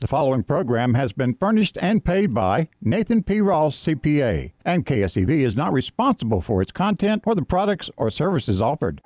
following program has been furnished and paid by Nathan P. Ross, CPA, and KSEV is not responsible for its content or the products or services offered.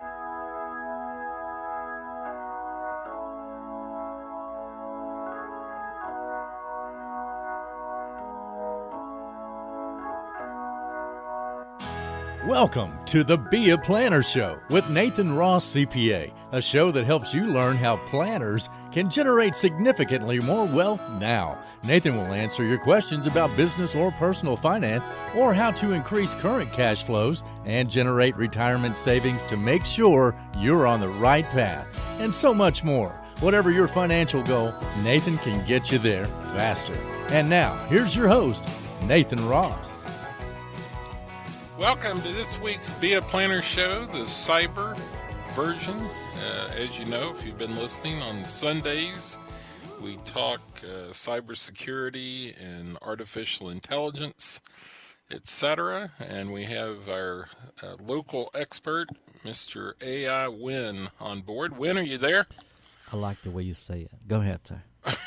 Welcome to the Be a Planner Show with Nathan Ross, CPA, a show that helps you learn how planners can generate significantly more wealth now. Nathan will answer your questions about business or personal finance, or how to increase current cash flows and generate retirement savings to make sure you're on the right path, and so much more. Whatever your financial goal, Nathan can get you there faster. And now, here's your host, Nathan Ross. Welcome to this week's Be a Planner Show, the cyber version. As you know, if you've been listening on Sundays, we talk cybersecurity and artificial intelligence, etc. And we have our local expert, Mr. AI Win, on board. Win, are you there? I like the way you say it. Go ahead, sir.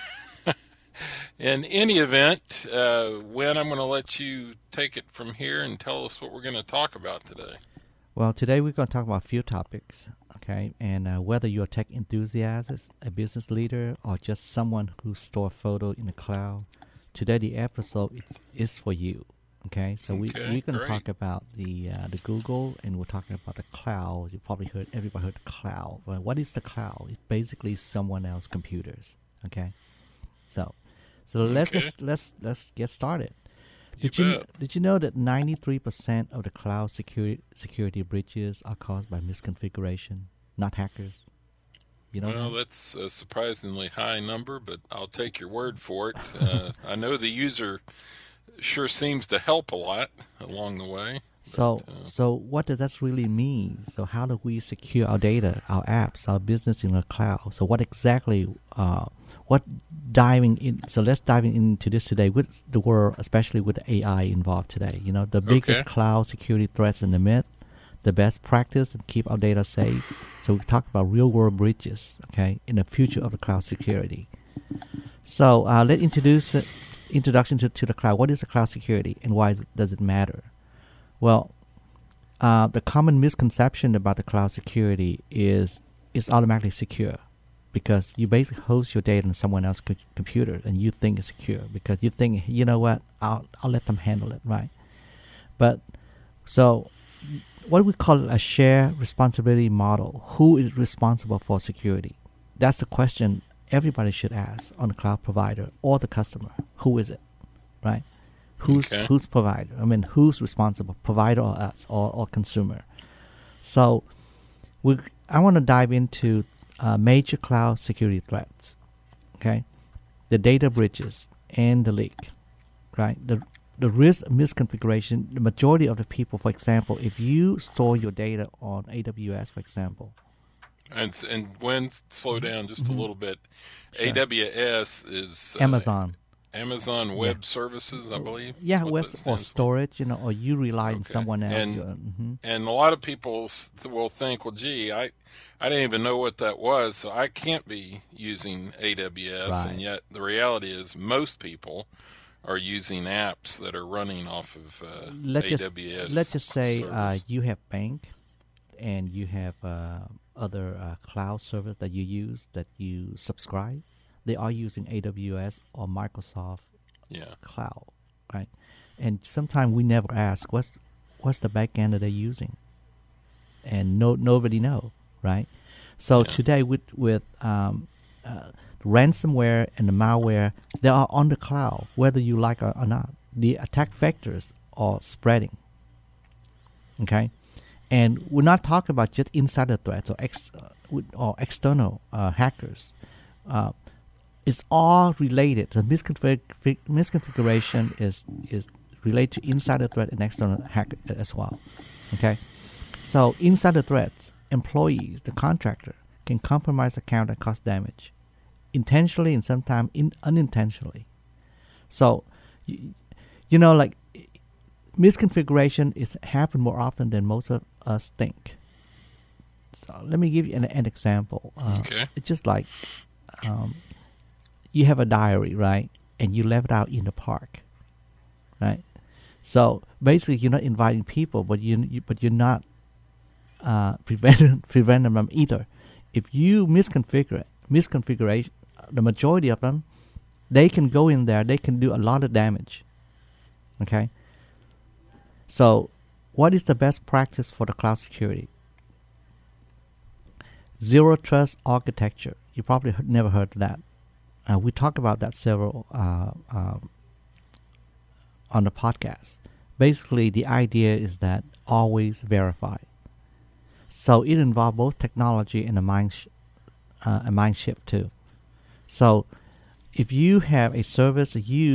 In any event, Win, I'm going to let you take it from here and tell us what we're going to talk about today. Well, today we're going to talk about a few topics, okay? And whether you're a tech enthusiast, a business leader, or just someone who stores photo in the cloud, today the episode is for you, okay? So we're going to talk about the Google, and we're talking about the cloud. You probably everybody heard the cloud. Well, what is the cloud? It's basically someone else's computers, okay? So let's get started. Did you know that 93% of the cloud security breaches are caused by misconfiguration, not hackers? You know well, that's a surprisingly high number, but I'll take your word for it. I know the user sure seems to help a lot along the way. So what does that really mean? So how do we secure our data, our apps, our business in the cloud? So what exactly? So let's dive into this today with the world, especially with the AI involved today. You know, the biggest cloud security threats in the myth, the best practice to keep our data safe. So we talk about real world breaches, okay, in the future of the cloud security. So let's introduction to the cloud. What is the cloud security and why does it matter? Well, the common misconception about the cloud security is it's automatically secure, because you basically host your data on someone else's computer and you think it's secure because you think, you know what, I'll let them handle it, right? But so what we call a shared responsibility model. Who is responsible for security? That's the question everybody should ask on the cloud provider or the customer. Who is it, right? Who's provider? I mean, who's responsible, provider or us or consumer? So I want to dive into major cloud security threats, okay? The data breaches and the leak, right? The risk of misconfiguration, the majority of the people, for example, if you store your data on AWS, for example. And when, slow down just a little bit, sure. AWS is... Amazon Web Services, I believe. Yeah, web or storage, you know, or you rely on someone else. And a lot of people will think, well, gee, I didn't even know what that was, so I can't be using AWS. Right. And yet the reality is most people are using apps that are running off of AWS. Let's just say you have bank and you have other cloud service that you use, that you subscribe. They are using AWS or Microsoft Cloud, right? And sometimes we never ask what's the back end that they're using, and nobody know, right? So today with ransomware and the malware, they are on the cloud, whether you like it or not. The attack vectors are spreading, okay? And we're not talking about just insider threats or external hackers. It's all related. The misconfiguration is related to insider threat and external hack as well. Okay, so insider threats, employees, the contractor can compromise account and cause damage, intentionally and sometimes unintentionally. So, you know, like misconfiguration is happen more often than most of us think. So let me give you an example. It's just like. you have a diary, right? And you left it out in the park, right? So basically, you're not inviting people, but you're not preventing them from either. If you misconfiguration, the majority of them, they can go in there. They can do a lot of damage. Okay. So, what is the best practice for the cloud security? Zero trust architecture. You probably never heard of that. We talk about that several on the podcast. Basically, the idea is that always verify. So it involves both technology and a mind shift too. So if you have a service,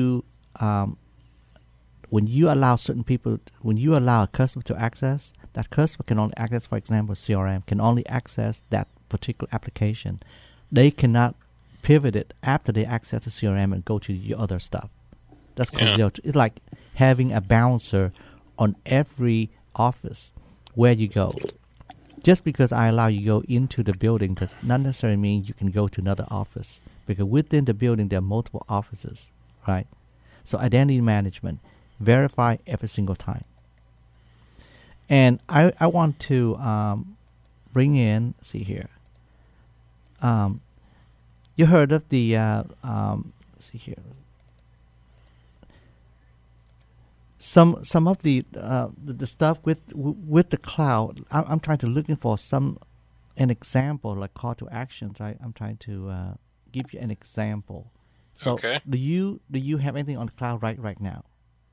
when you allow certain people, when you allow a customer to access, that customer can only access, for example, CRM, can only access that particular application. They cannot pivot it after they access the CRM and go to your other stuff. That's called it's like having a bouncer on every office where you go. Just because I allow you to go into the building does not necessarily mean you can go to another office, because within the building there are multiple offices, right? So identity management, verify every single time. And I want to bring in, see here. You heard of the, see here. Some of the stuff with the cloud. I'm trying to looking for an example, like call to actions. I'm trying to give you an example. So do you have anything on the cloud right now?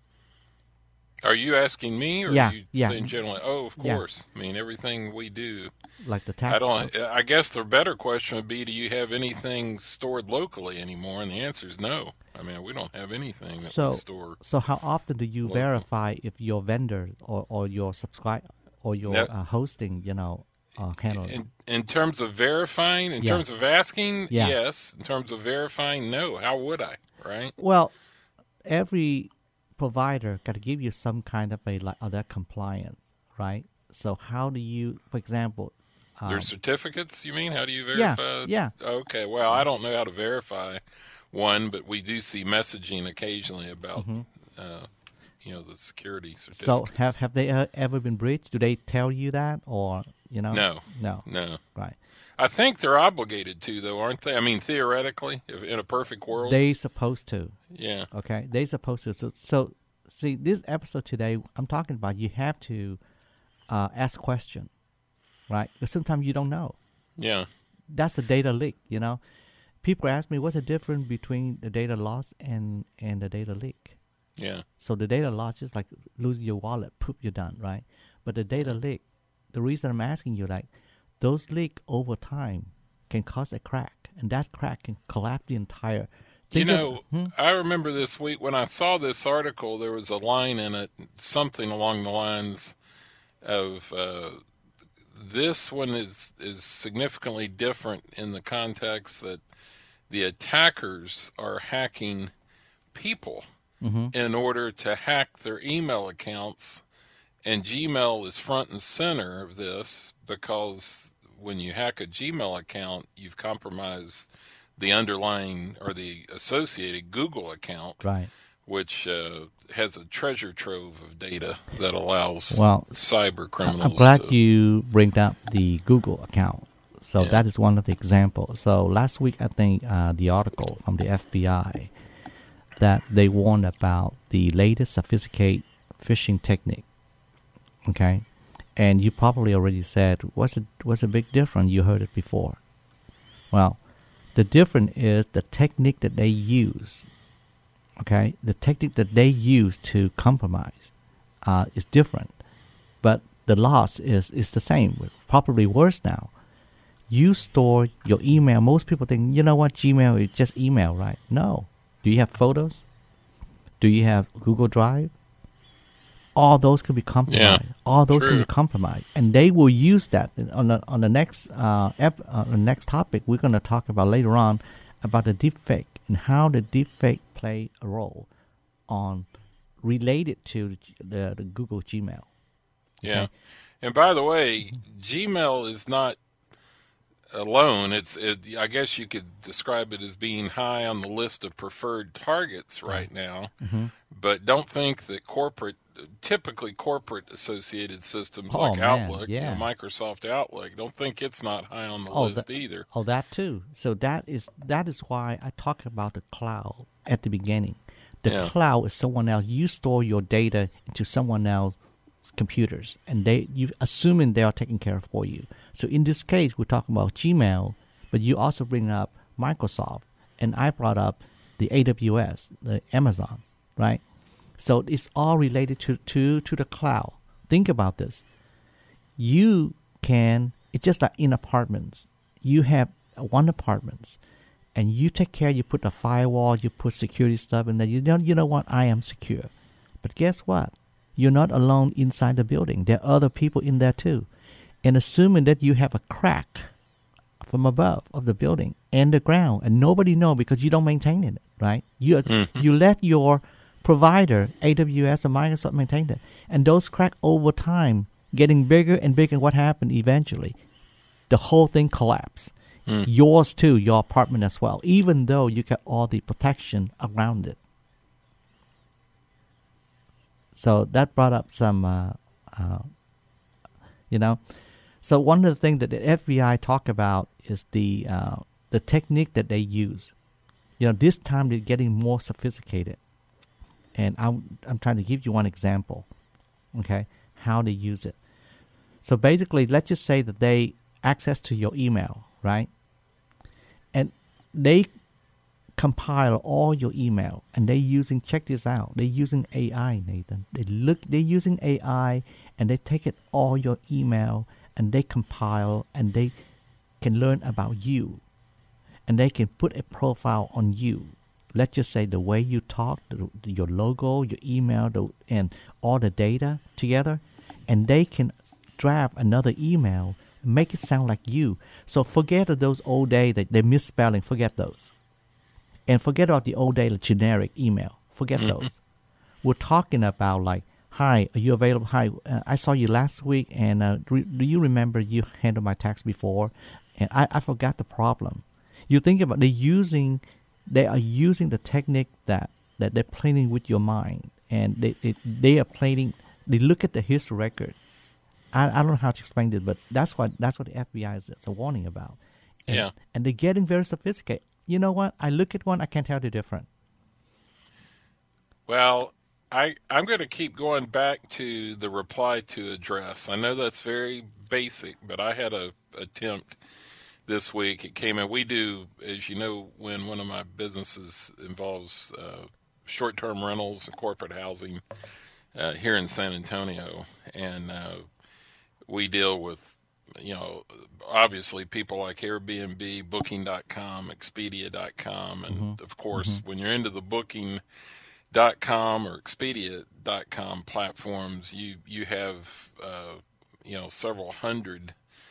Are you asking me, or are you saying generally? Oh, of course. Yeah. I mean, everything we do. Like the tax. I guess the better question would be, do you have anything stored locally anymore? And the answer is no. I mean, we don't have anything that we store. So how often do you verify if your vendor or your subscribe or your hosting, handle it? In terms of verifying, in terms of asking, yes. In terms of verifying, no. How would I, right? Well, every provider got to give you some kind of other compliance, right? So how do you, for example, their certificates, you mean? How do you verify? Yeah. Okay. Well, I don't know how to verify one, but we do see messaging occasionally about, the security certificates. So have they ever been breached? Do they tell you that, or No. Right. I think they're obligated to, though, aren't they? I mean, theoretically, in a perfect world, they supposed to. Yeah. Okay, they supposed to. So see, this episode today, I'm talking about you have to ask question, right? Because sometimes you don't know. Yeah. That's the data leak. People ask me, what's the difference between the data loss and the data leak? Yeah. So the data loss is like losing your wallet, poop, you're done, right? But the data leak, the reason I'm asking you, those leak over time can cause a crack, and that crack can collapse the entire. I remember this week when I saw this article, there was a line in it, something along the lines of this one is significantly different in the context that the attackers are hacking people in order to hack their email accounts. And Gmail is front and center of this, because when you hack a Gmail account, you've compromised the underlying or the associated Google account, right, which has a treasure trove of data that allows cyber criminals. I'm glad you bring up the Google account. So that is one of the examples. So last week, I think the article from the FBI that they warned about the latest sophisticated phishing technique. Okay, and you probably already said, what's a big difference? You heard it before. Well, the difference is the technique that they use. Okay, the technique that they use to compromise is different, but the loss is the same. Probably worse now. You store your email. Most people think, Gmail is just email, right? No. Do you have photos? Do you have Google Drive? All those could be compromised. Yeah, all those true. can be compromised, and they will use that on the next the next topic. We're going to talk about later on about the deepfake and how the deepfake play a role on related to the Google Gmail. Yeah, and by the way, Gmail is not alone, I guess you could describe it as being high on the list of preferred targets right now. Mm-hmm. But don't think that typically corporate associated systems like Outlook, Microsoft Outlook, don't think it's not high on the list either. Oh, that too. So that is why I talk about the cloud at the beginning. The cloud is someone else. You store your data into someone else's computers, and you assuming they are taking care of for you. So in this case, we're talking about Gmail, but you also bring up Microsoft, and I brought up the AWS, the Amazon, right? So it's all related to the cloud. Think about this. It's just like in apartments. You have one apartment, and you take care, you put a firewall, you put security stuff in there. You know what? I am secure. But guess what? You're not alone inside the building. There are other people in there too. And assuming that you have a crack from above of the building and the ground, and nobody knows because you don't maintain it, right? You let your provider, AWS or Microsoft, maintain it. And those cracks over time getting bigger and bigger. What happened eventually? The whole thing collapsed. Yours too, your apartment as well, even though you got all the protection around it. So that brought up some, So one of the things that the FBI talk about is the technique that they use. This time they're getting more sophisticated. And I'm trying to give you one example, okay, how they use it. So basically, let's just say that they access to your email, right? And they compile all your email, and check this out, they're using AI, Nathan. They're using AI, and they take all your email, and they compile, and they can learn about you, and they can put a profile on you. Let's just say the way you talk, your logo, your email, and all the data together, and they can draft another email, make it sound like you. So forget of those old days that they're misspelling, forget those. And forget about the old day generic email. Forget those. We're talking about like, hi, are you available? Hi, I saw you last week, and do you remember you handled my tax before? And I forgot the problem. You think about they are using the technique that they're playing with your mind, and they are playing. They look at the history record. I don't know how to explain this, but that's what the FBI is warning about. And they're getting very sophisticated. You know what? I look at one, I can't tell the difference. Well, I'm going to keep going back to the reply to address. I know that's very basic, but I had a attempt this week. It came in. We do, as you know, when one of my businesses involves short-term rentals and corporate housing here in San Antonio, and we deal with, obviously people like Airbnb, Booking.com, Expedia.com, and of course, when you're into the Booking.com or Expedia.com platforms, you have several hundred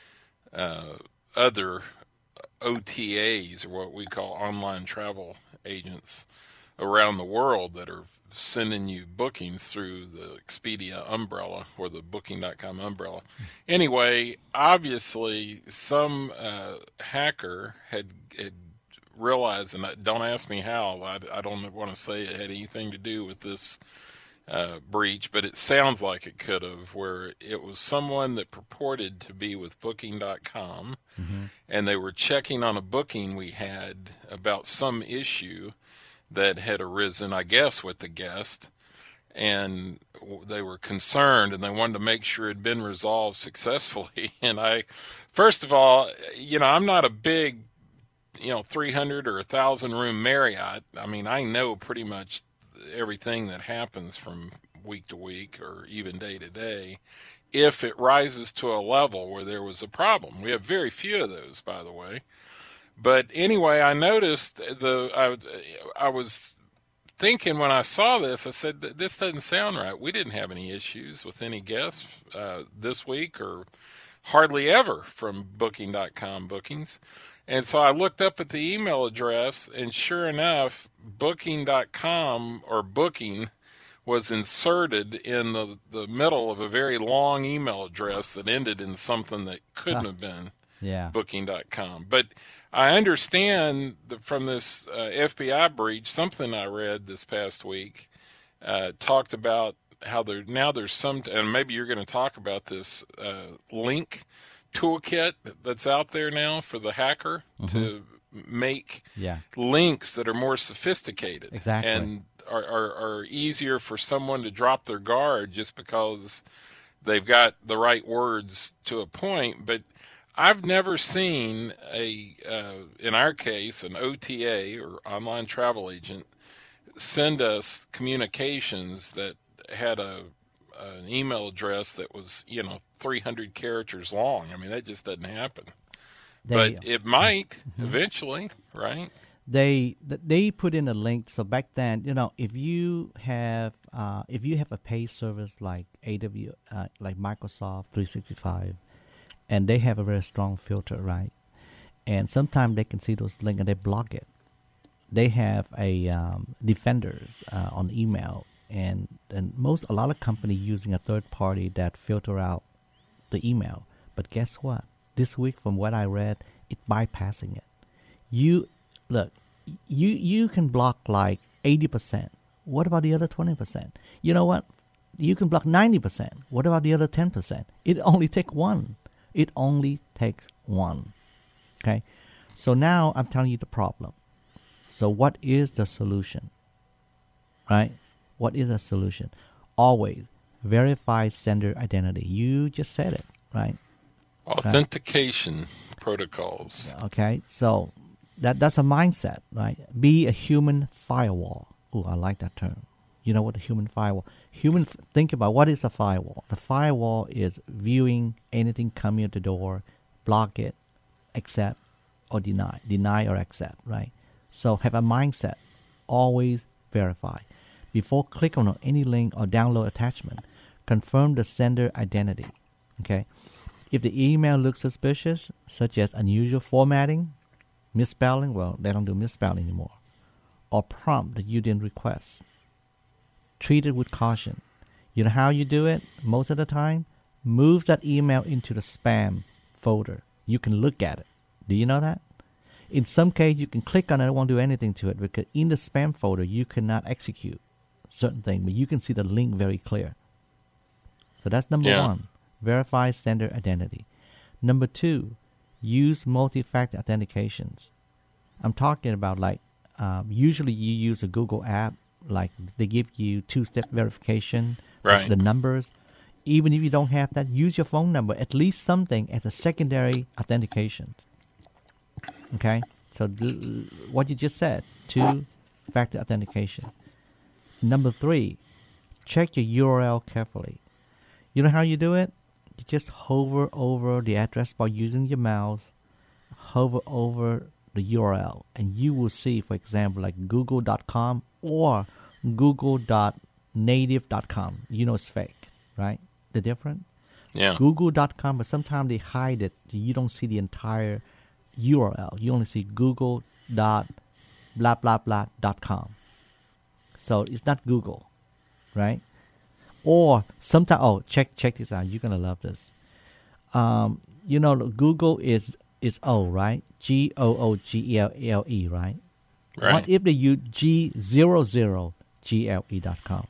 other OTAs, or what we call online travel agents, around the world that are sending you bookings through the Expedia umbrella or the Booking.com umbrella. Anyway, obviously some hacker had realized, and don't ask me how, I don't want to say it had anything to do with this breach, but it sounds like it could have, where it was someone that purported to be with Booking.com, and they were checking on a booking we had about some issue that had arisen, I guess, with the guest, and they were concerned, and they wanted to make sure it had been resolved successfully. And first of all, I'm not a big, 300 or 1,000 room Marriott. I mean, I know pretty much everything that happens from week to week or even day to day, if it rises to a level where there was a problem. We have very few of those, by the way. But anyway, I noticed I was thinking when I saw this, I said, this doesn't sound right. We didn't have any issues with any guests this week, or hardly ever from Booking.com bookings. And so I looked up at the email address, and sure enough, Booking.com or booking was inserted in the middle of a very long email address that ended in something that couldn't have been Yeah. Booking.com. But I understand that from this FBI breach, something I read this past week talked about how there's some, and maybe you're going to talk about this link toolkit that's out there now for the hacker to make links that are more sophisticated. Exactly. And are easier for someone to drop their guard just because they've got the right words to a point. But I've never seen in our case, an OTA or online travel agent send us communications that had an email address that was 300 characters long. I mean, that just doesn't happen. But it might eventually, right? They put in a link. So back then, if you have a paid service like AWS, like Microsoft 365, and they have a very strong filter, right? And sometimes they can see those links and they block it. They have defenders on email, and a lot of companies using a third party that filter out the email. But guess what? This week, from what I read, it's bypassing it. You can block like 80%. What about the other 20%? You know what? You can block 90%. What about the other 10%? It only takes one. It only takes one. Okay? So now I'm telling you the problem. So what is the solution? Right? What is the solution? Always verify sender identity. You just said it, right? Authentication protocols. Okay, so that's a mindset, right? Be a human firewall. Oh, I like that term. You know what a human firewall? Think about what is a firewall. The firewall is viewing anything coming at the door, block it, accept or deny or accept, right? So have a mindset. Always verify. Before click on any link or download attachment, confirm the sender identity. Okay. If the email looks suspicious, such as unusual formatting, misspelling, well, they don't do misspelling anymore, or prompt that you didn't request, treat it with caution. You know how you do it? Most of the time, move that email into the spam folder. You can look at it. Do you know that? In some case, you can click on it, it won't do anything to it, because in the spam folder, you cannot execute certain things, but you can see the link very clear. So that's number one. Verify sender identity. Number two, use multi-factor authentications. I'm talking about usually you use a Google app, like they give you two-step verification, right? The numbers. Even if you don't have that, use your phone number, at least something as a secondary authentication. Okay? So what you just said, two-factor authentication. Number three, check your URL carefully. You know how you do it? You just hover over the address bar using your mouse, hover over the URL, and you will see, for example, like google.com or google.native.com. You know it's fake, right? The difference? Yeah. Google.com, but sometimes they hide it. You don't see the entire URL. You only see google.blah.blah.blah.com. So it's not Google, right? Or sometimes, check this out. You're gonna love this. Google is O, right? GOOGLE, right? Right. What if they use G00GLE.com?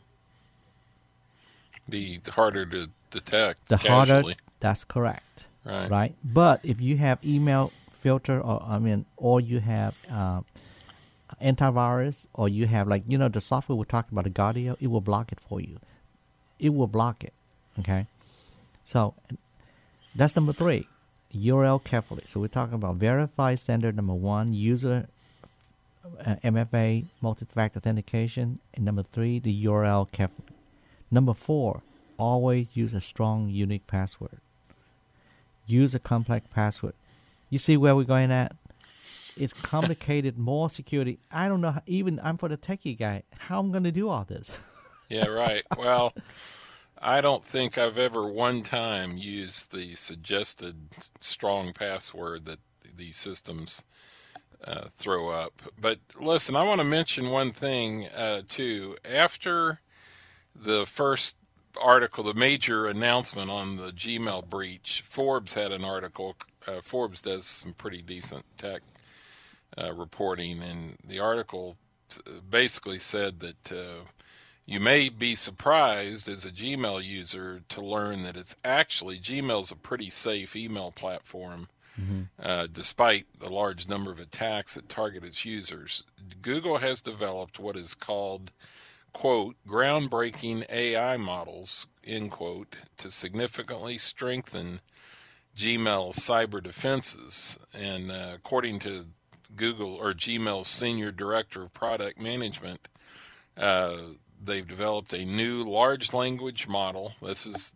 Be harder to detect. Harder. That's correct. Right. Right. But if you have email filter, or you have antivirus, or you have the software we're talking about, the Guardio, it will block it for you. It will block it. Okay. So that's number three. URL carefully. So we're talking about verify sender, number one, user MFA, multi-factor authentication, and number three, the URL carefully. Number four, always use a strong, unique password. Use a complex password. You see where we're going at? It's complicated, more security. I don't know, even I'm for the techie guy, how I'm going to do all this. Yeah, right. Well, I don't think I've ever one time used the suggested strong password that these systems throw up. But listen, I want to mention one thing, too. After the first article, the major announcement on the Gmail breach, Forbes had an article Forbes does some pretty decent tech reporting, and the article basically said that you may be surprised as a Gmail user to learn that it's actually Gmail's a pretty safe email platform, despite the large number of attacks that target its users. Google has developed what is called, quote, groundbreaking AI models, end quote, to significantly strengthen Gmail's cyber defenses. And according to Google or Gmail's senior director of product management, they've developed a new large language model. This is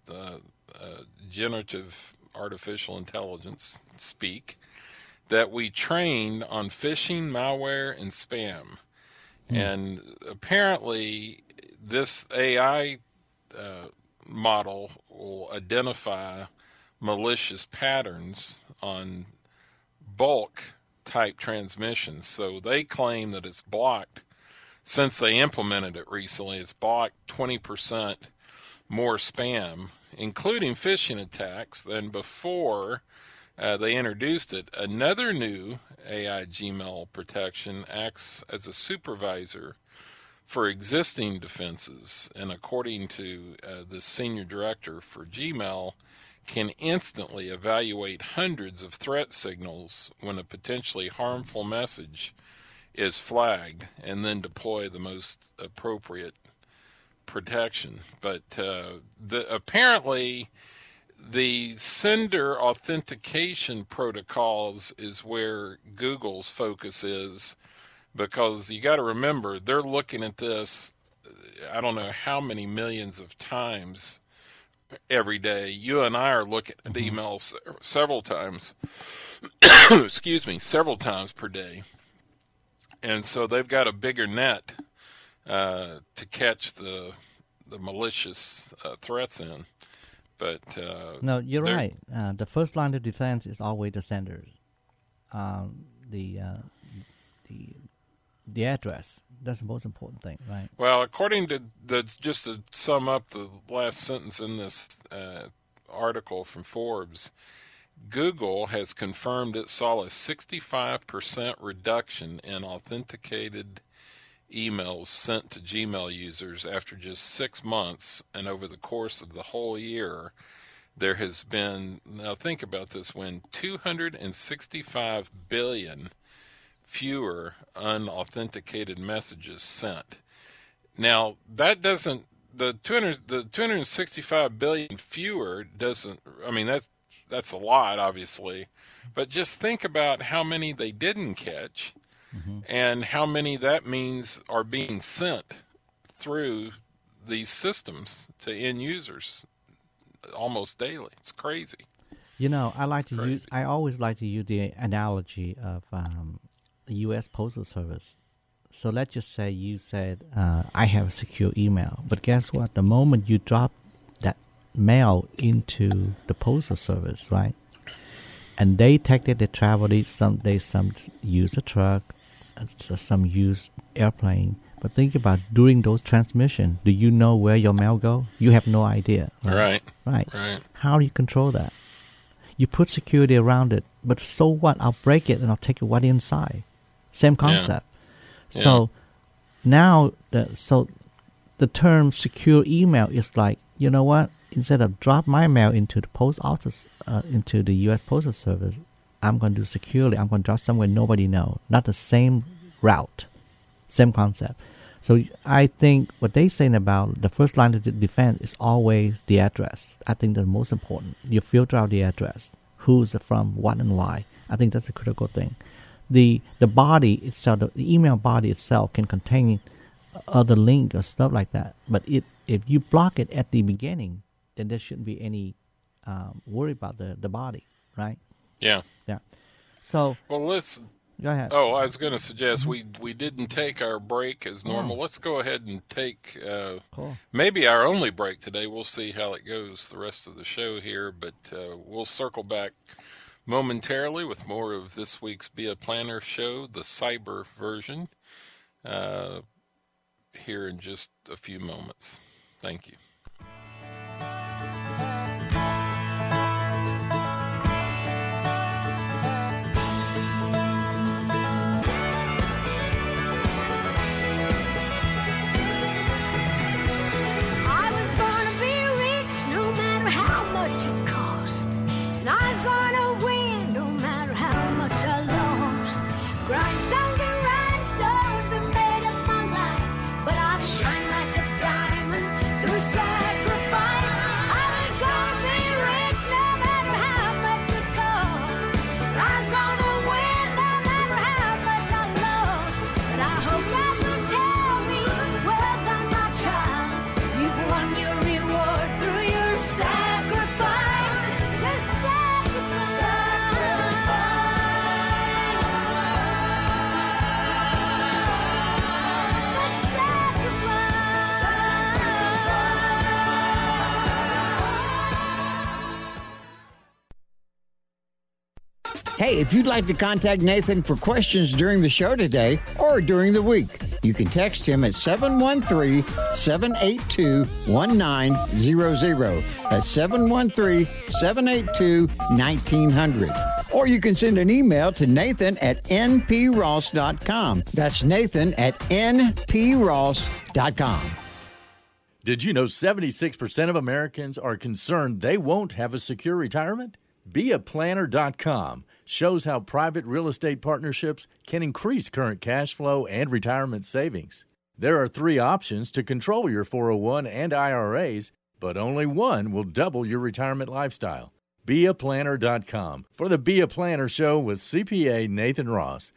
generative artificial intelligence speak that we trained on phishing, malware, and spam. And apparently this AI model will identify malicious patterns on bulk type transmissions. So they claim that it's blocked, since they implemented it recently, it's blocked 20% more spam, including phishing attacks, than before they introduced it. Another new AI Gmail protection acts as a supervisor for existing defenses, and according to the senior director for Gmail, can instantly evaluate hundreds of threat signals when a potentially harmful message is flagged, and then deploy the most appropriate protection. But apparently the sender authentication protocols is where Google's focus is, because you got to remember, they're looking at this, I don't know how many millions of times every day. You and I are looking at emails several times, excuse me, several times per day. And so they've got a bigger net to catch the malicious threats in. But no, you're right. The first line of defense is always the senders. The address. That's the most important thing, right? Well, according to just to sum up the last sentence in this article from Forbes, Google has confirmed it saw a 65% reduction in authenticated emails sent to Gmail users after just 6 months, and over the course of the whole year, there has been, now think about this, when 265 billion fewer unauthenticated messages sent. Now, that doesn't, the 265 billion fewer doesn't, I mean, that's a lot, obviously, but just think about how many they didn't catch, and how many that means are being sent through these systems to end users almost daily. It's crazy. You know, I always like to use the analogy of the U.S. Postal Service. So let's just say you said, I have a secure email, but guess what? The moment you drop that mail into the Postal Service, right? And they take it, they travel it, some use a truck, some use airplane. But think about during those transmissions, do you know where your mail go? You have no idea. Right. How do you control that? You put security around it, but so what? I'll break it and I'll take it right inside. Same concept. Yeah. So now, the term secure email is like, you know what? Instead of drop my mail into the post office, into the U.S. Postal Service, I'm going to do securely. I'm going to drop somewhere nobody knows. Not the same route, same concept. So I think what they're saying about the first line of defense is always the address. I think that's most important. You filter out the address, who's from, what, and why. I think that's a critical thing. The body itself, the email body itself can contain other links or stuff like that. But if you block it at the beginning, then there shouldn't be any worry about the body, right? Yeah. So well, let's go ahead. Oh, I was going to suggest we didn't take our break as normal. Let's go ahead and take maybe our only break today. We'll see how it goes the rest of the show here, but we'll circle back momentarily with more of this week's Be a Planner show, the cyber version, here in just a few moments. Thank you. Hey, if you'd like to contact Nathan for questions during the show today or during the week, you can text him at 713-782-1900. That's 713-782-1900. Or you can send an email to nathan@npross.com. That's nathan@npross.com. Did you know 76% of Americans are concerned they won't have a secure retirement? BeAPlanner.com shows how private real estate partnerships can increase current cash flow and retirement savings. There are 3 options to control your 401 and IRAs, but only one will double your retirement lifestyle. BeAPlanner.com for the Be a Planner Show with CPA Nathan Ross.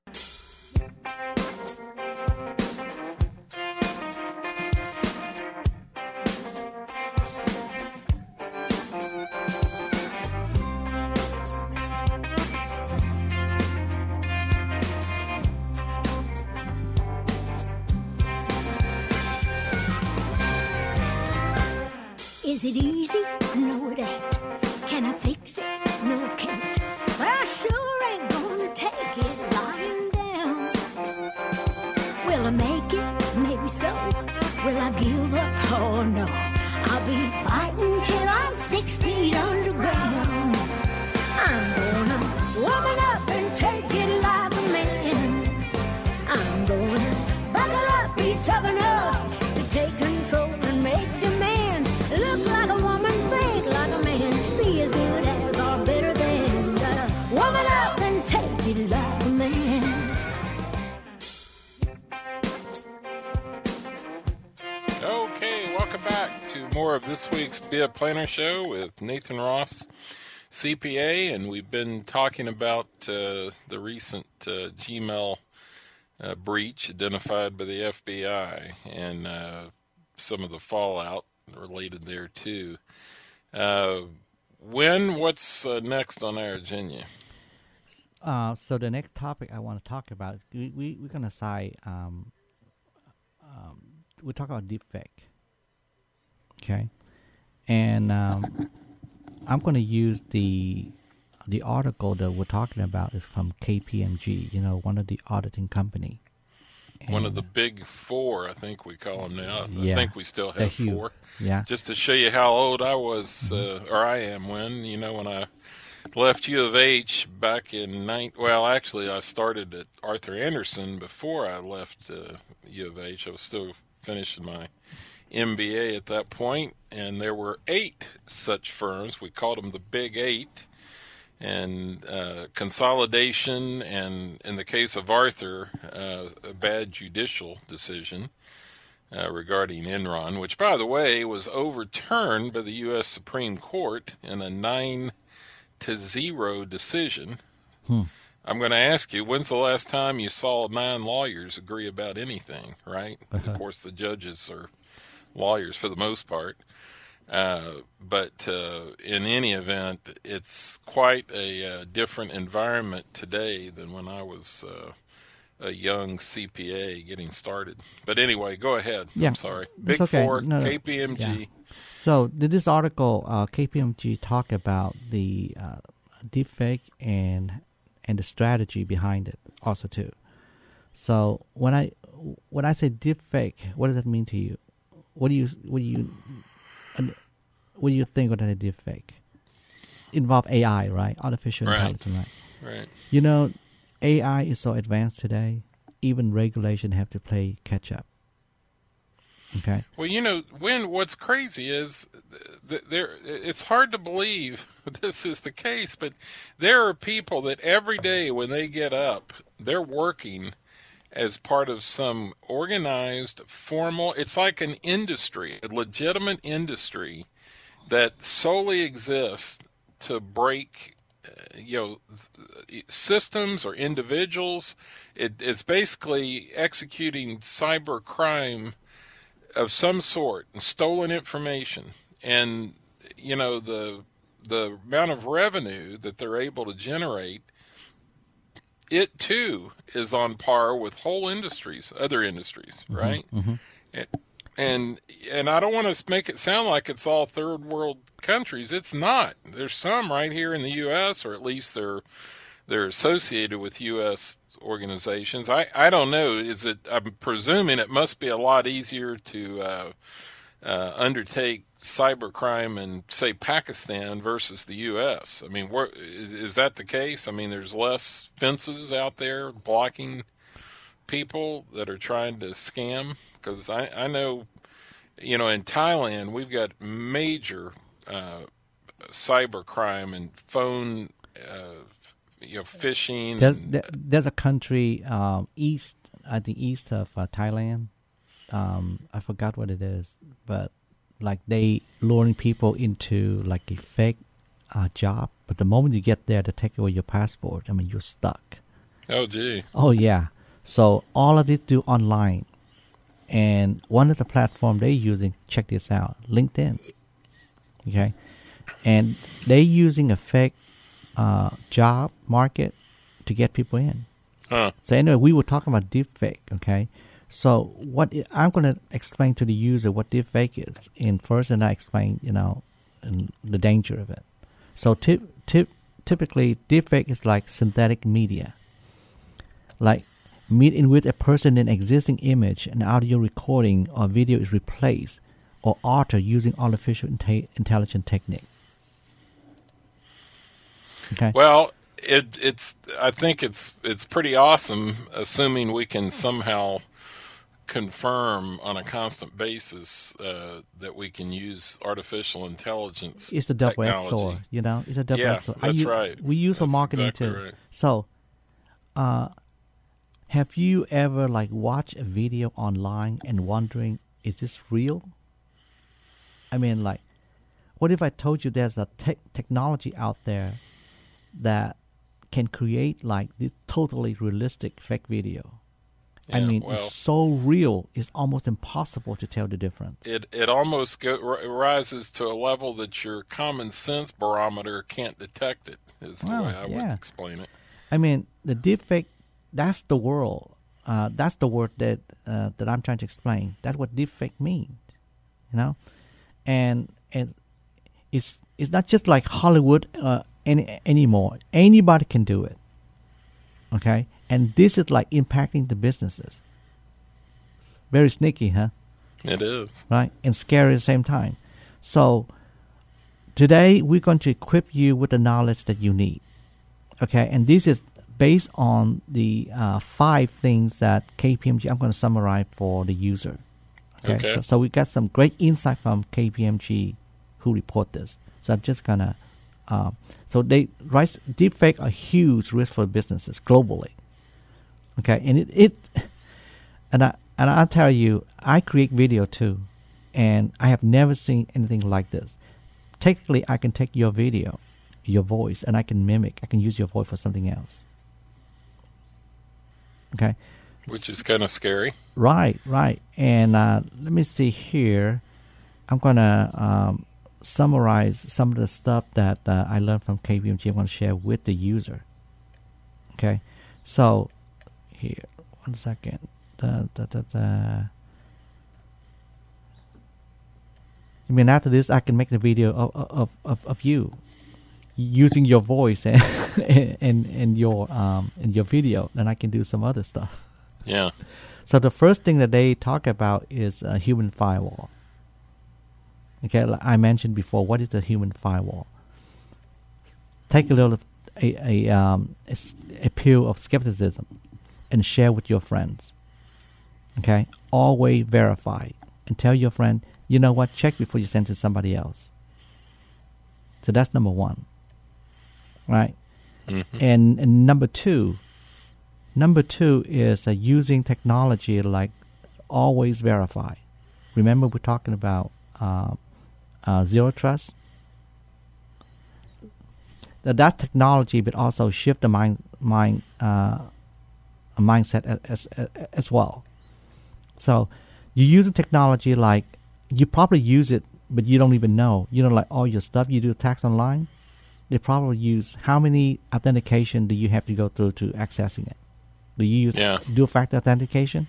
Is it easy? No, it ain't. Can I fix it? No, I can't. Well, I sure ain't gonna take it lying down. Will I make it? Maybe so. Will I give up? Oh, no. I'll be fighting till I'm 6 feet underground. I'm gonna woman up and take it like a man. I'm gonna buckle up, be tough enough to take control and make demands. Look like a woman, think like a man, be as good as or better than. Gotta woman up and take it like a man. Okay, welcome back to more of this week's Be a Planner Show with Nathan Ross, CPA, and we've been talking about the recent Gmail breach identified by the FBI and some of the fallout related there too. What's next on our agenda? So the next topic I want to talk about, we're going to say, we talk about deepfake. Okay. And I'm going to use the article that we're talking about is from KPMG, one of the auditing company. One of the big 4, I think we call them now. Yeah, I think we still have 4. Yeah. Just to show you how old I was, or I am when I left U of H back in actually I started at Arthur Andersen before I left U of H. I was still finishing my MBA at that point, and there were 8 such firms. We called them the Big 8. And consolidation, and in the case of Arthur, a bad judicial decision regarding Enron, which, by the way, was overturned by the U.S. Supreme Court in a 9-0 decision. I'm going to ask you, when's the last time you saw 9 lawyers agree about anything, right? Of course, the judges are lawyers for the most part. But in any event, it's quite a different environment today than when I was a young CPA getting started. But anyway, go ahead. Yeah. I'm sorry. Big okay. 4, No. KPMG. Yeah. So this article, KPMG talk about the deepfake and the strategy behind it also too. So when I say deepfake, what does that mean to you? What do you think when I deepfake? Involve AI, right? Artificial intelligence, Right. AI is so advanced today. Even regulation have to play catch up. Okay. Well, what's crazy is it's hard to believe this is the case, but there are people that every day when they get up, they're working as part of some organized, formal, it's like an industry, a legitimate industry that solely exists to break, systems or individuals. It's basically executing cyber crime of some sort and stolen information. And, the amount of revenue that they're able to generate, it too is on par with whole industries, other industries, right? Mm-hmm. And I don't want to make it sound like it's all third world countries. It's not. There's some right here in the U.S., or at least they're they're associated with U.S. organizations. I don't know. I'm presuming it must be a lot easier to undertake cybercrime in, say, Pakistan versus the U.S. I mean, is that the case? I mean, there's less fences out there blocking people that are trying to scam? Because I know, in Thailand, we've got major cybercrime and phone, phishing. There's a country east of Thailand. I forgot what it is, but like they luring people into like a fake job. But the moment you get there, they take away your passport. I mean, you're stuck. Oh, gee. Oh, yeah. So all of this do online. And one of the platforms they're using, check this out, LinkedIn. Okay? And they're using a fake job market to get people in. Huh. So anyway, we were talking about deepfake, okay? So I'm going to explain to the user what deepfake is. And I explain, the danger of it. So typically, deepfake is like synthetic media. Like in which a person in existing image, an audio recording or video is replaced or altered using artificial intelligence technique. Okay. Well, I think it's pretty awesome, assuming we can somehow confirm on a constant basis that we can use artificial intelligence. It's the double-edged sword, It's a double-edged sword. That's right. We use for marketing exactly too. Right. So, have you ever watched a video online and wondering, is this real? I mean, what if I told you there's a technology out there that can create this totally realistic fake video? Yeah, I mean, it's so real, it's almost impossible to tell the difference. It almost rises to a level that your common sense barometer can't detect it, is the way I would explain it. I mean, the deepfake, that's the world. That's the word that I'm trying to explain. That's what deepfake means, And it's not just like Hollywood anymore. Anybody can do it, okay? And this is impacting the businesses. Very sneaky, huh? It is. Right? And scary at the same time. So today we're going to equip you with the knowledge that you need. Okay? And this is based on the 5 things that KPMG, I'm going to summarize for the user. Okay. So we got some great insight from KPMG who report this. So I'm just going to, deepfake are a huge risk for businesses globally. Okay, and I'll tell you, I create video too, and I have never seen anything like this. Technically, I can take your video, your voice, and I can use your voice for something else. Okay, which is kind of scary. Right. And let me see here. I'm gonna summarize some of the stuff that I learned from KPMG. I want to share with the user. Okay, so. Here, 1 second. I mean, after this, I can make the video of you using your voice and your video, and I can do some other stuff. Yeah. So the first thing that they talk about is a human firewall. Okay, like I mentioned before, what is the human firewall? Take a little a pill of skepticism and share with your friends. Okay? Always verify. And tell your friend, you know what, check before you send to somebody else. So that's number 1. Right? Mm-hmm. And number 2 is using technology like always verify. Remember we're talking about zero trust? That's technology, but also shift the mindset as well. So you use the technology like you probably use it, but you don't even know. Like all your stuff you do tax online, they probably use how many authentication do you have to go through to accessing it? Do you use dual factor authentication?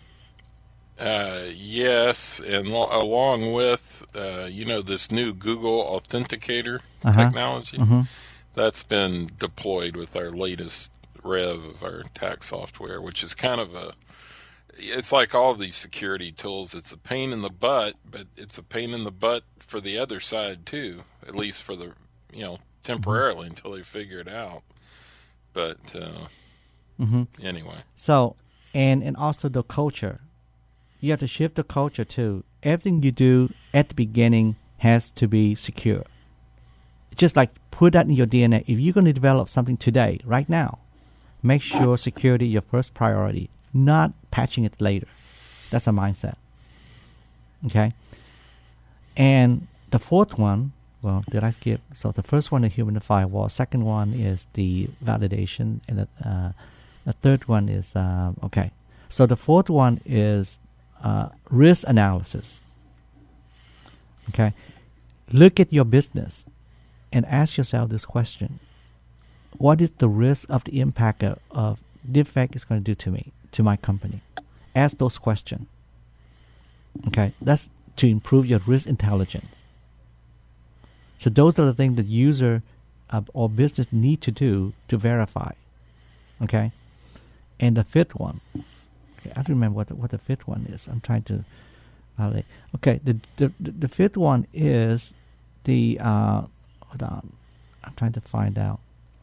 Yes, and along with this new Google Authenticator technology. Mm-hmm. That's been deployed with our latest Rev of our tax software, which is kind of it's like all of these security tools. It's a pain in the butt, but it's a pain in the butt for the other side too, at least for the, temporarily until they figure it out. But anyway. So, and also the culture. You have to shift the culture too. Everything you do at the beginning has to be secure. Just like put that in your DNA. If you're going to develop something today, right now, make sure security is your first priority, not patching it later. That's a mindset. Okay? And the fourth one, well, did I skip? So the first one is human firewall. Second one is the validation. And the third one is, okay. So the fourth one is risk analysis. Okay? Look at your business and ask yourself this question. What is the risk of the impact of defect is going to do to me, to my company? Ask those questions. Okay? That's to improve your risk intelligence. So those are the things that user or business need to do to verify. Okay? And the fifth one, okay, I don't remember what the fifth one is. I'm trying to validate. Okay, the fifth one is the hold on. I'm trying to find out.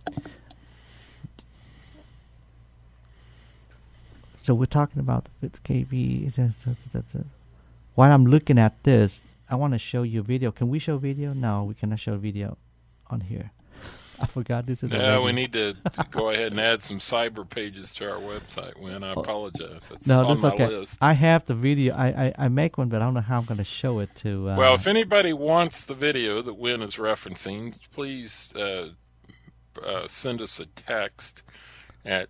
So we're talking about the fifth KB. While I'm looking at this, I want to show you a video. Can we show video? No, we cannot show video on here. I forgot this is. No, we need to go ahead and add some cyber pages to our website. When I apologize, that's on that's my okay. list. I have the video. I make one, but I don't know how I'm going to show it to. Well, if anybody wants the video that Win is referencing, please send us a text at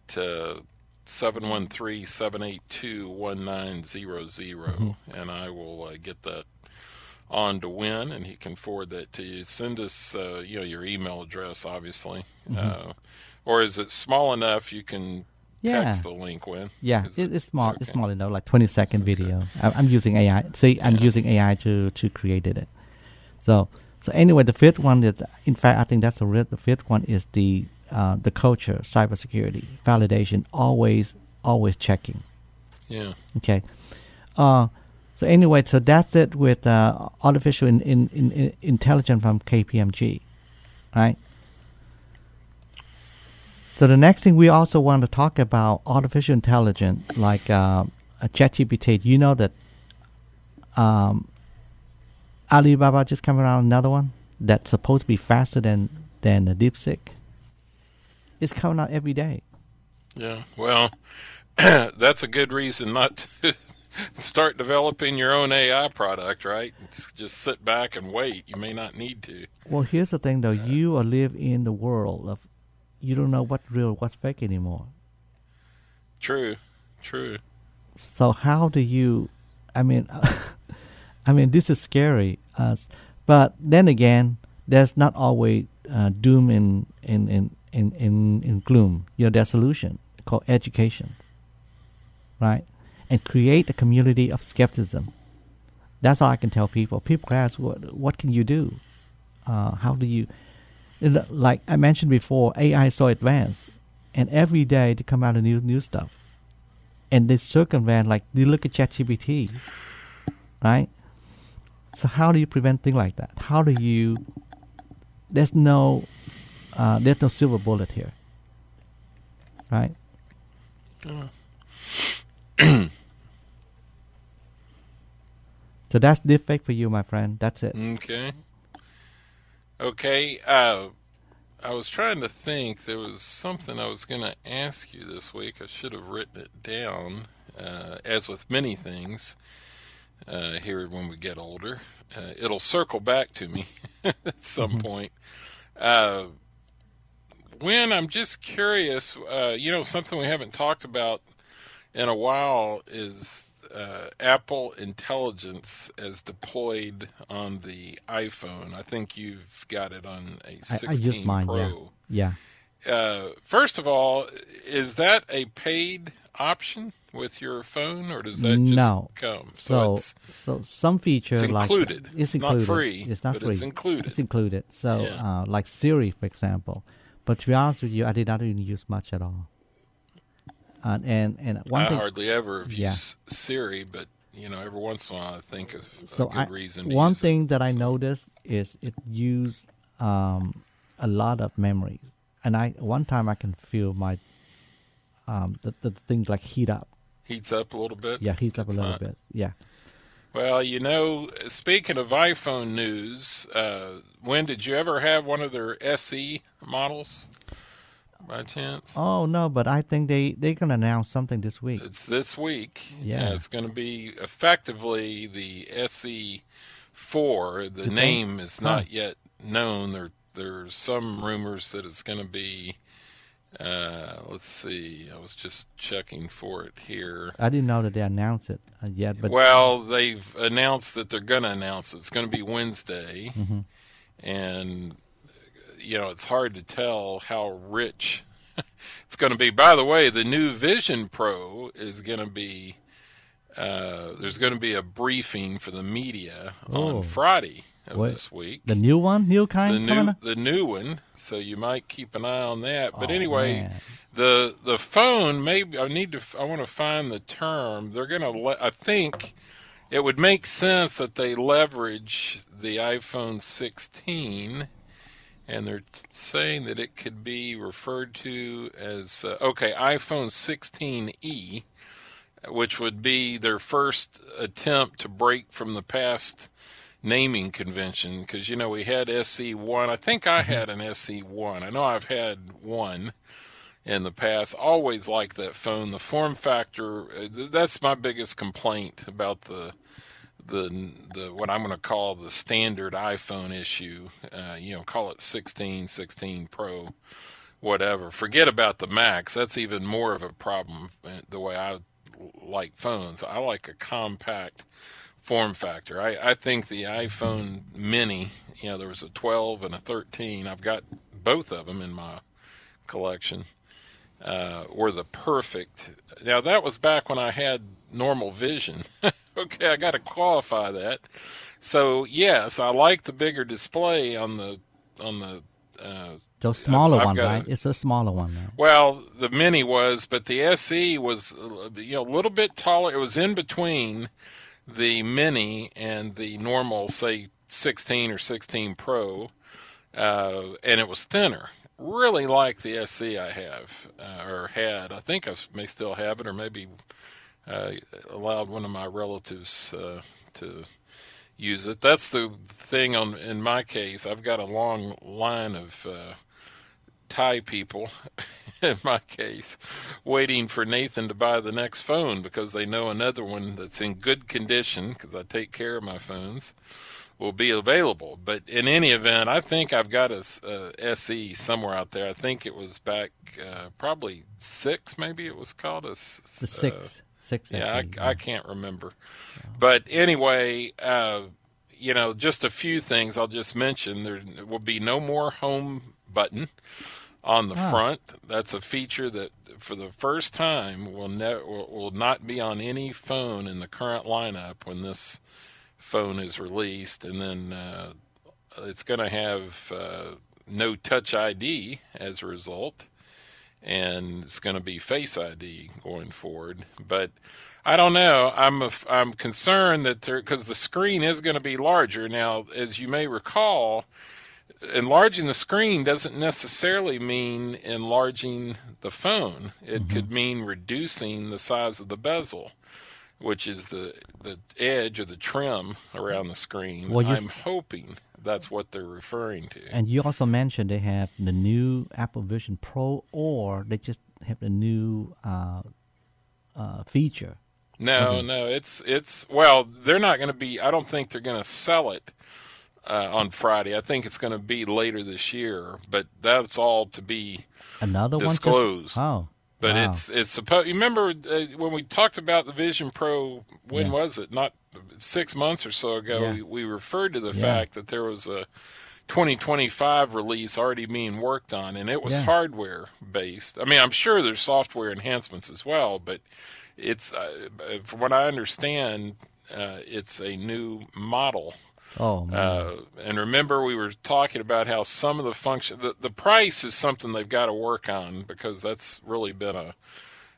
713-782-1900, and I will get that on to Win, and he can forward that to you. Send us, your email address, obviously, or is it small enough you can text the link? Win? Yeah, it's small. Okay. It's small enough, like 20-second video. I'm using AI. See, I'm using AI to create it. So anyway, the fifth one is, in fact, I think that's the fifth one is the culture, cybersecurity, validation, always checking. Yeah. Okay. So anyway, so that's it with artificial intelligence from KPMG, right? So the next thing we also want to talk about artificial intelligence, like ChatGPT. You know that Alibaba just came around another one that's supposed to be faster than the DeepSeek. It's coming out every day. Yeah, well, that's a good reason not to start developing your own AI product, right? It's just sit back and wait. You may not need to. Well, here's the thing, though. You live in the world of, you don't know what's real, what's fake anymore. True. So how do you? I mean, this is scary. But then again, there's not always doom and gloom. There's a solution called education, right? And create a community of skepticism. That's all I can tell people. People ask, what can you do? How do you... Like I mentioned before, AI is so advanced. And every day they come out with new stuff. And they circumvent, like they look at ChatGPT, right? So how do you prevent things like that? How do you... There's no silver bullet here, right? So that's deepfake for you, my friend. That's it. Okay. I was trying to think. There was something I was going to ask you this week. I should have written it down. As with many things here when we get older, it'll circle back to me at some point. When I'm just curious, something we haven't talked about in a while is Apple Intelligence as deployed on the iPhone. I think you've got it on a 16 I use mine, Pro. Yeah. First of all, is that a paid option with your phone, or does that just come? So some features it's included. Like it's included. Not free. It's not but free. It's included. It's included. So like Siri, for example. But to be honest with you, I did not even use much at all. And one I thing, hardly ever have used Siri, but every once in a while I think of so a good reason to one use thing it. that I noticed is it used a lot of memories, and one time I can feel my the things like heat up. Heats up a little bit? Yeah, heats up a It's little not. bit. Yeah. Well, speaking of iPhone news, when did you ever have one of their SE models by chance? Oh no, but I think they're gonna announce something this week. It's this week. Yeah. It's going to be effectively the SE4. The name is not yet known. There's some rumors that it's going to be, let's see, I was just checking for it here. I didn't know that they announced it yet, but Well, they've announced that they're going to announce it. It's going to be Wednesday. And, it's hard to tell how rich it's going to be. By the way, the new Vision Pro is going to be, there's going to be a briefing for the media on Friday of this week. the new one, new kind, coming up? The new one, so you might keep an eye on that. But Oh, anyway, man. the phone, maybe I want to find the term. They're going to I think it would make sense that they leverage the iPhone 16, and they're saying that it could be referred to as iPhone 16e, which would be their first attempt to break from the past naming convention, because we had SE1. I think I had an SE1. I know I've had one in the past. Always liked that phone. The form factor, that's my biggest complaint about the what I'm going to call the standard iPhone issue. Call it 16 Pro, whatever. Forget about the Max. That's even more of a problem. The way I like phones, I like a compact form factor. I think the iPhone Mini, there was a 12 and a 13. I've got both of them in my collection. Were the perfect. Now that was back when I had normal vision. Okay, I got to qualify that. So yes, I like the bigger display on the. The smaller I've one, got right? It's a smaller one now. Well, the Mini was, but the SE was a little bit taller. It was in between the Mini and the normal, say 16 or 16 Pro, and it was thinner. Really like the SE I have or had. I think I may still have it, or maybe allowed one of my relatives to use it. That's the thing in my case. I've got a long line of Thai people, in my case, waiting for Nathan to buy the next phone because they know another one that's in good condition, because I take care of my phones, will be available. But in any event, I think I've got a SE somewhere out there. I think it was back probably 6, maybe it was called The 6. yeah, SE, I can't remember. But anyway, just a few things I'll just mention. There will be no more home button on the front. That's a feature that for the first time will not be on any phone in the current lineup when this phone is released. And then it's going to have no Touch ID as a result, and it's going to be Face ID going forward. But I don't know. I'm concerned that because the screen is going to be larger. Now, as you may recall, enlarging the screen doesn't necessarily mean enlarging the phone. It could mean reducing the size of the bezel, which is the edge or the trim around the screen. Well, I'm hoping that's what they're referring to. And you also mentioned they have the new Apple Vision Pro, or they just have the new feature. No, it's well, they're not going to be. I don't think they're going to sell it on Friday. I think it's going to be later this year, but that's all to be Another disclosed. one? But wow. it's supposed. You remember when we talked about the Vision Pro? When was it? Not 6 months or so ago. Yeah. We referred to the fact that there was a 2025 release already being worked on, and it was hardware based. I mean, I'm sure there's software enhancements as well, but it's from what I understand, it's a new model. Oh, man. And remember, we were talking about how some of the function, the price is something they've got to work on, because that's really been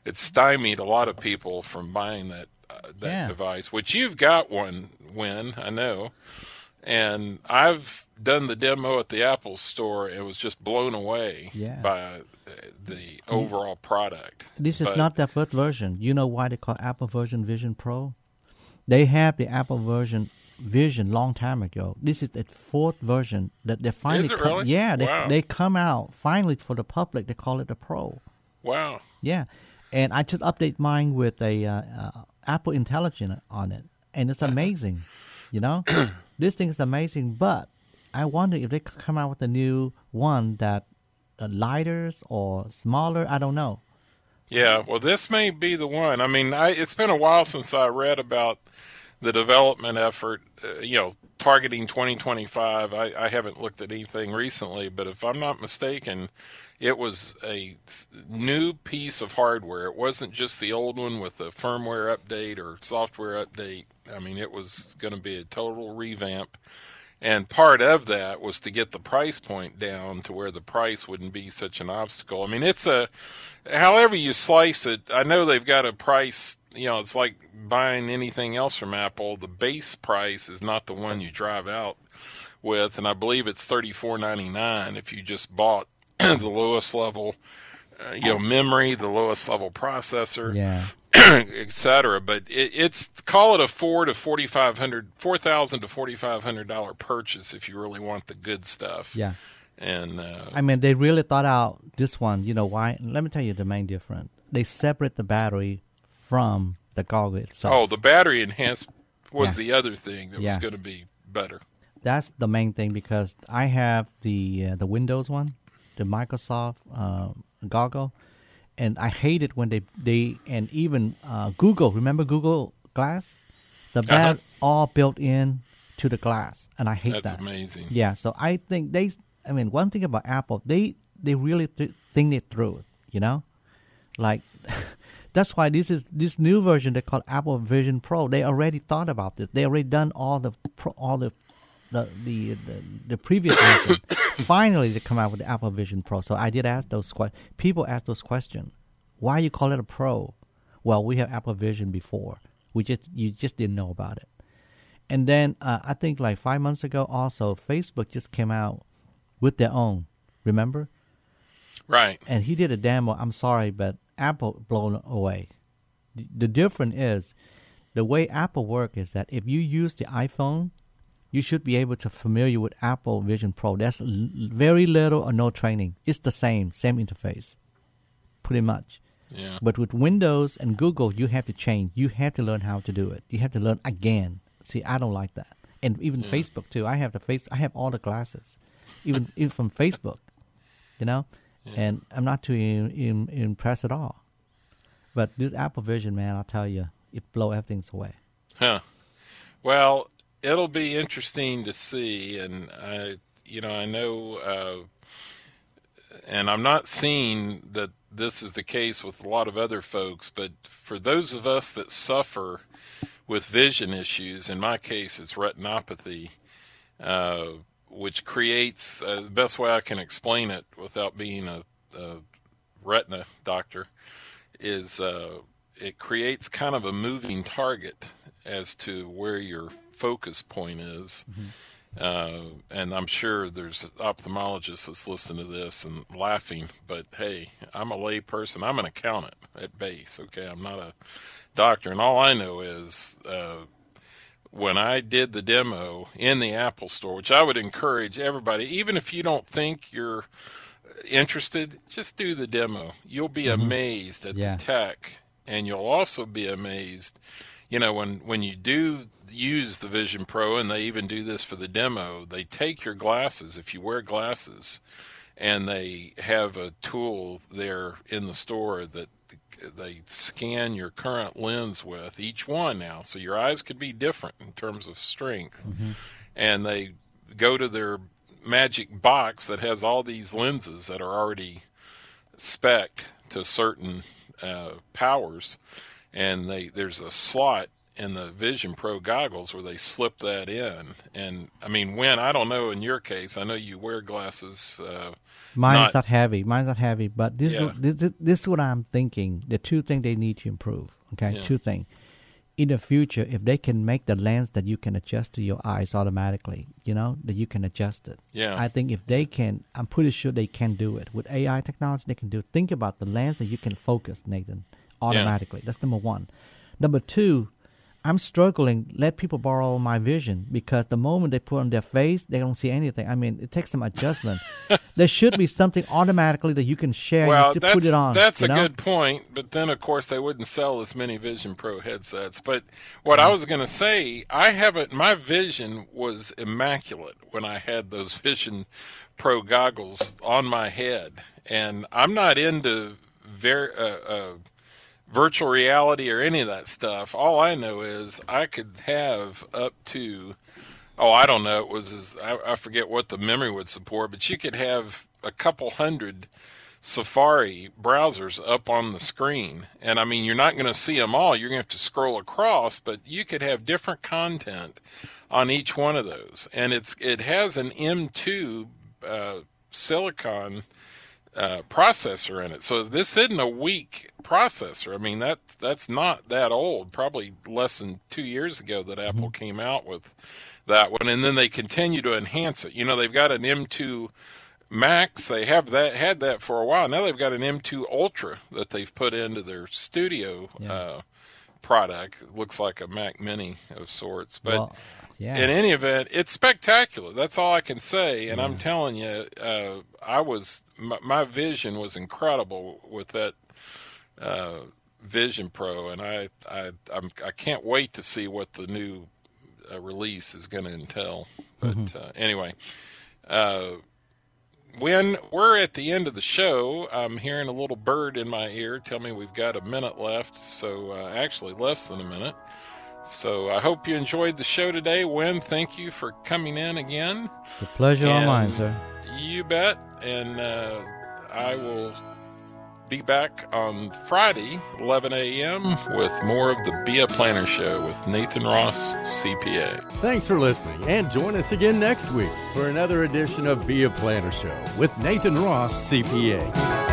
it stymied a lot of people from buying that device. Which you've got one, Win, I know, and I've done the demo at the Apple store. It was just blown away by the overall product. This is not the first version. You know why they call Apple Vision Pro? They have the Apple Vision long time ago. This is the fourth version that they finally Is it really? Yeah, Wow. they come out finally for the public. They call it the Pro. Wow. Yeah, and I just update mine with a Apple Intelligence on it, and it's amazing. You know, this thing is amazing. But I wonder if they could come out with a new one that lighter or smaller. I don't know. Yeah, well, this may be the one. I mean, it's been a while since I read about the development effort, targeting 2025. I haven't looked at anything recently, but if I'm not mistaken, it was a new piece of hardware. It wasn't just the old one with a firmware update or software update. I mean, it was going to be a total revamp. And part of that was to get the price point down to where the price wouldn't be such an obstacle. I mean, however you slice it, I know they've got a price, it's like buying anything else from Apple. The base price is not the one you drive out with, and I believe it's $34.99 if you just bought the lowest level, memory, the lowest level processor. Yeah. etc. But it's call it a $4,000 to $4,500 purchase if you really want the good stuff. Yeah, and I mean they really thought out this one. You know why? Let me tell you the main difference. They separate the battery from the goggle itself. Oh, the battery enhanced was the other thing that was going to be better. That's the main thing because I have the Windows one, the Microsoft goggle. And I hate it when they and even Google, remember Google Glass? The bat all built in to the glass, and I hate that. That's amazing. Yeah, so I think one thing about Apple, they really think it through, like that's why this new version they call Apple Vision Pro. They already thought about this. They already done all the previous version. Finally, they come out with the Apple Vision Pro. So I did ask those questions. People ask those questions. Why you call it a Pro? Well, we have Apple Vision before. You just didn't know about it. And then I think like 5 months ago, also Facebook just came out with their own. Remember? Right. And he did a demo. I'm sorry, but Apple blown away. The difference is the way Apple work is that if you use the iPhone, you should be able to familiar with Apple Vision Pro. That's very little or no training. It's the same interface, pretty much. Yeah. But with Windows and Google, you have to change. You have to learn how to do it. You have to learn again. See, I don't like that. And even Facebook too. I have I have all the glasses, even from Facebook, Yeah. And I'm not too impressed at all. But this Apple Vision, man, I'll tell you, it blow everything away. Huh. Well, it'll be interesting to see, and I know, and I'm not saying that this is the case with a lot of other folks, but for those of us that suffer with vision issues, in my case it's retinopathy, which creates, the best way I can explain it without being a retina doctor, is it creates kind of a moving target as to where your focus point is. Mm-hmm. And I'm sure there's ophthalmologists that's listening to this and laughing, but hey, I'm a lay person. I'm an accountant at base, okay? I'm not a doctor. And all I know is when I did the demo in the Apple Store, which I would encourage everybody, even if you don't think you're interested, just do the demo. You'll be amazed at the tech, and you'll also be amazed, when you do use the Vision Pro, and they even do this for the demo, they take your glasses, if you wear glasses, and they have a tool there in the store that they scan your current lens with, each one now, so your eyes could be different in terms of strength. Mm-hmm. And they go to their magic box that has all these lenses that are already spec'd to certain powers, and there's a slot in the Vision Pro goggles where they slip that in. And I mean, I don't know in your case, I know you wear glasses. Mine's not heavy. But this is what I'm thinking. The two things they need to improve. Okay, two things. In the future, if they can make the lens that you can adjust to your eyes automatically, that you can adjust it. Yeah. I think if they can, I'm pretty sure they can do it. With AI technology, they can do it. Think about the lens that you can focus, Nathan, automatically. Yeah. That's number one. Number two, I'm struggling. Let people borrow my vision because the moment they put on their face, they don't see anything. I mean, it takes some adjustment. There should be something automatically that you can share and put it on. That's a good point. But then, of course, they wouldn't sell as many Vision Pro headsets. But what I was going to say, my vision was immaculate when I had those Vision Pro goggles on my head. And I'm not into virtual reality or any of that stuff. All I know is I could have up to, I don't know, I forget what the memory would support, but you could have a couple hundred Safari browsers up on the screen. And I mean, you're not going to see them all. You're going to have to scroll across, but you could have different content on each one of those. And it has an M2 silicon processor in it. So this isn't a weak processor. I mean, that's not that old. Probably less than 2 years ago that Apple came out with that one, and then they continue to enhance it. They've got an M2 Max. They had that for a while. Now they've got an M2 Ultra that they've put into their studio product. It looks like a Mac Mini of sorts, but. Yeah. In any event, it's spectacular. That's all I can say. And I'm telling you, my vision was incredible with that Vision Pro, and I can't wait to see what the new release is going to entail. But anyway, when we're at the end of the show, I'm hearing a little bird in my ear tell me we've got a minute left. So actually less than a minute. So I hope you enjoyed the show today. Win, thank you for coming in again. The pleasure on mine, sir. You bet. And I will be back on Friday, 11 a.m. with more of the Be a Planner Show with Nathan Ross, CPA. Thanks for listening, and join us again next week for another edition of Be a Planner Show with Nathan Ross, CPA.